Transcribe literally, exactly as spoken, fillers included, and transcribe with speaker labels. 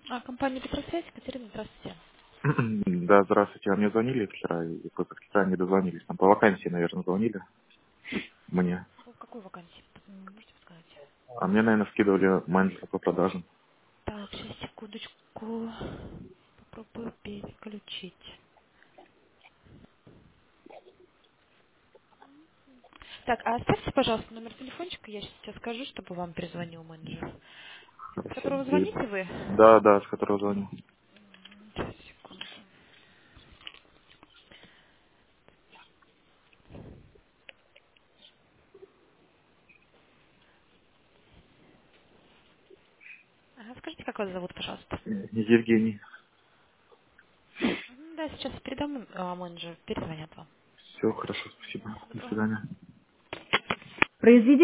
Speaker 1: А, компания Петросвязь, Катерина, здравствуйте.
Speaker 2: Да, здравствуйте. А мне звонили вчера и позавчера не дозвонились. Там по вакансии, наверное, звонили мне.
Speaker 1: По какой вакансии? М, Можете сказать?
Speaker 2: А мне, наверное, скидывали менеджера по продажам.
Speaker 1: Так, сейчас, секундочку. Попробую переключить. Так, а оставьте, пожалуйста, номер телефончика, я сейчас скажу, чтобы вам перезвонил менеджер. С
Speaker 2: Хорошо.
Speaker 1: которого
Speaker 2: И-
Speaker 1: звоните вы?
Speaker 2: Да, да, с которого звоню.
Speaker 1: Сейчас, секунду. Ага, скажите, как вас зовут, пожалуйста?
Speaker 2: Евгений.
Speaker 1: Мгм, Да, сейчас передам а, менеджер, перезвонят вам.
Speaker 2: Все, хорошо, спасибо.
Speaker 1: Всего
Speaker 2: До
Speaker 1: доброго.
Speaker 2: свидания.